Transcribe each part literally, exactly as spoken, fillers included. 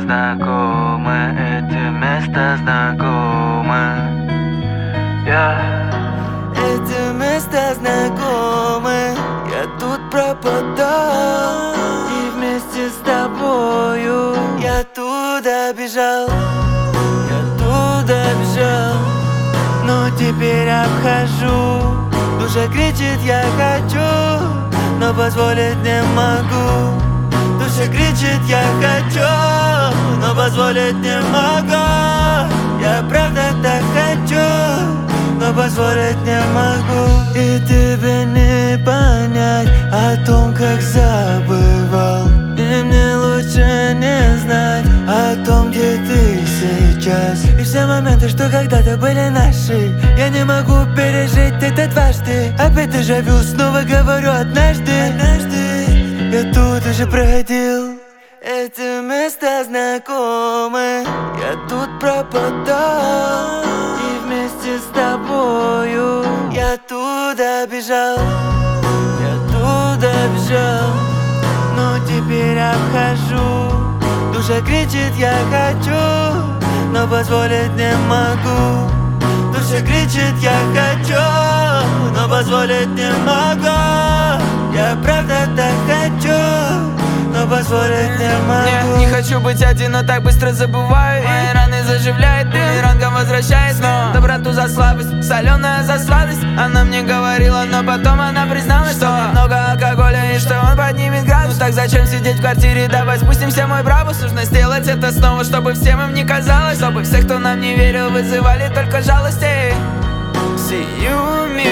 знакомы, эти места знакомы. Yeah. Эти места знакомы, я тут пропадал. И вместе с тобою я туда бежал, я туда бежал. Но теперь обхожу, душа кричит я хочу, но позволить не могу. Душа кричит я хочу, но позволить не могу. Я правда так хочу, но позволить не могу. И тебе не понять о том, как забывал. И мне лучше не знать о том, где ты сейчас. И все моменты, что когда-то были наши, я не могу пережить это дважды. Опять дежавю, снова говорю однажды. Однажды я тут уже проходил. Эти места знакомы, я тут пропадал. И вместе с тобою я туда бежал, я туда бежал. Но теперь обхожу, душа кричит я хочу, но позволить не могу. Душа кричит я хочу, но позволить не могу. Я правда так хочу, но позволить не могу. Не, не хочу быть один, но так быстро забываю. Мои раны заживляет, бумерангом возвращает. Но доброту за слабость, соленая за сладость. Она мне говорила, но потом она призналась, что много алкоголя и что он поднимет градус. Ну так зачем сидеть в квартире, давай спустимся, мой брабус. Нужно сделать это снова, чтобы всем им не казалось, чтобы все, кто нам не верил, вызывали только жалости. Сиюминутно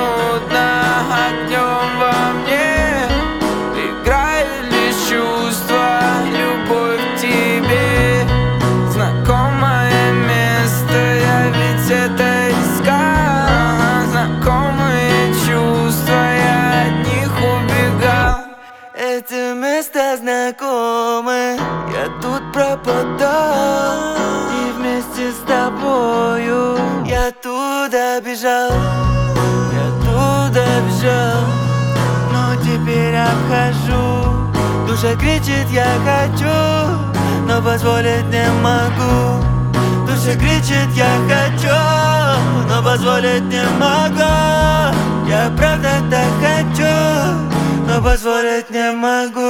огнем во мне играет лишь чувство, любовь к тебе. Знакомое место, я ведь это искал. Знакомые чувства, я от них убегал. Эти места знакомы, я тут пропадал. И вместе с тобою я туда бежал, я туда бежал. Но теперь обхожу, душа кричит я хочу, но позволить не могу. Душа кричит я хочу, но позволить не могу. Я правда так хочу, но позволить не могу.